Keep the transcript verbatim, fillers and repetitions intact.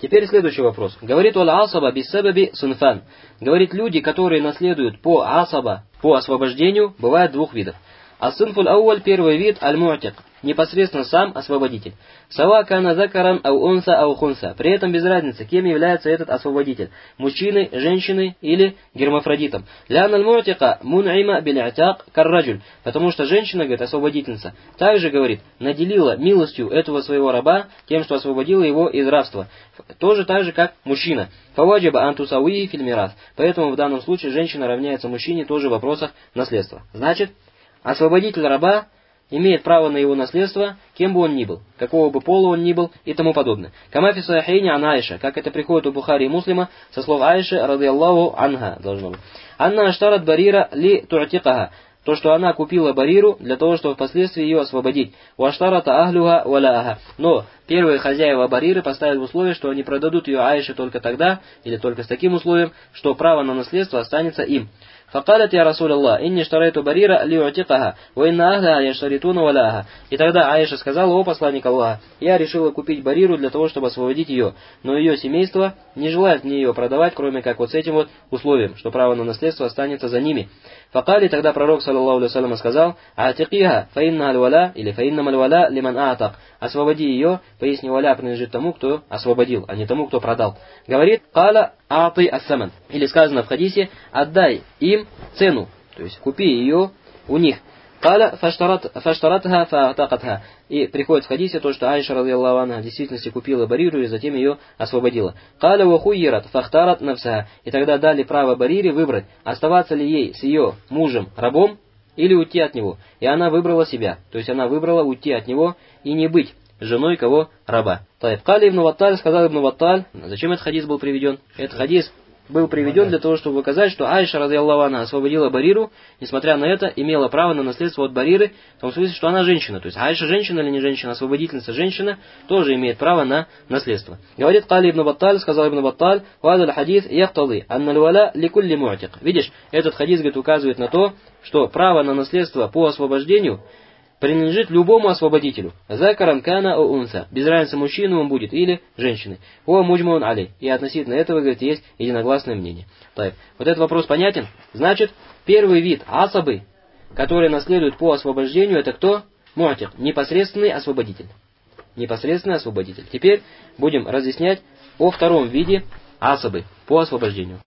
Теперь следующий вопрос. Говорит вал асаба биссабаби сунфан. Говорит, люди, которые наследуют по асаба, по освобождению, бывает двух видов. Ас-сунфуль ауаль, первый вид, аль-му'тик, непосредственно сам освободитель. Сава кана закаран ау унса ау хунса. При этом без разницы, кем является этот освободитель. Мужчиной, женщиной или гермафродитом. Лян аль-му'тика мун'има биль-атяк карраджуль. Потому что женщина, говорит, освободительница, также, говорит, наделила милостью этого своего раба тем, что освободила его из рабства. Тоже так же, как мужчина. Фаваджаба антусауи фильмирас. Поэтому в данном случае женщина равняется мужчине тоже в вопросах наследства. Значит, освободитель раба имеет право на его наследство, кем бы он ни был, какого бы пола он ни был и тому подобное. Камафи сахейни ан Аиша, как это приходит у Бухари и Муслима, со слов Аиши, радиаллаху анха, должно быть. Анна аштарат барира ли ту'тикаха, то, что она купила бариру для того, чтобы впоследствии ее освободить. Уаштарата ахлюха валяха. Но первые хозяева бариры поставили в условие, что они продадут ее Аише только тогда, или только с таким условием, что право на наследство останется им. Факалят я Расуль Аллах, инни штарайту барира лиутикаха, ва инна ахля яштаритуна валяха. И тогда Аиша сказала: о посланник Аллаха, я решила купить бариру для того, чтобы освободить ее, но ее семейство не желает мне ее продавать, кроме как вот с этим вот условием, что право на наследство останется за ними. Факали, тогда пророк, саллаллаху алейхи ва саллям, сказал: атикиха, фаинна аль-валя, или фаинна аль-валя лиман аатак. Освободи ее, поясни, валя принадлежит тому, кто освободил, а не тому, кто продал. Говорит: каля аты ас-саман. Или сказано в хадисе: отдай им цену, то есть купи ее у них. Каля фаштаратха фаатакатха. И приходит в хадисе то, что Аиша, радиаллаху анха, в действительности купила бариру и затем ее освободила. Каля вахуйират фахтарат нафсаха. И тогда дали право барире выбрать, оставаться ли ей с ее мужем рабом или уйти от него. И она выбрала себя, то есть она выбрала уйти от него и не быть женой кого? Раба. Каля ибн Ватталь, сказал ибн Ватталь, зачем этот хадис был приведен? Этот хадис был приведен для того, чтобы указать, что Аиша, радиаллаху анха, освободила бариру, несмотря на это, имела право на наследство от бариры, в том смысле, что она женщина. То есть Аиша женщина или не женщина, освободительница женщина, тоже имеет право на наследство. Говорит Кали ибн Батталь, сказал ибн Батталь: «Вадаль хадис яхтады, анналь валя ликулли му'тик». Видишь, этот хадис, говорит, указывает на то, что право на наследство по освобождению принадлежит любому освободителю. Закаран кана о унса. Без разницы, мужчиной он будет или женщиной. О муджмаун али. И относительно этого, говорит, есть единогласное мнение. Так, вот этот вопрос понятен? Значит, первый вид асабы, который наследует по освобождению, это кто? Му'тик. Непосредственный освободитель. Непосредственный освободитель. Теперь будем разъяснять о втором виде асабы по освобождению.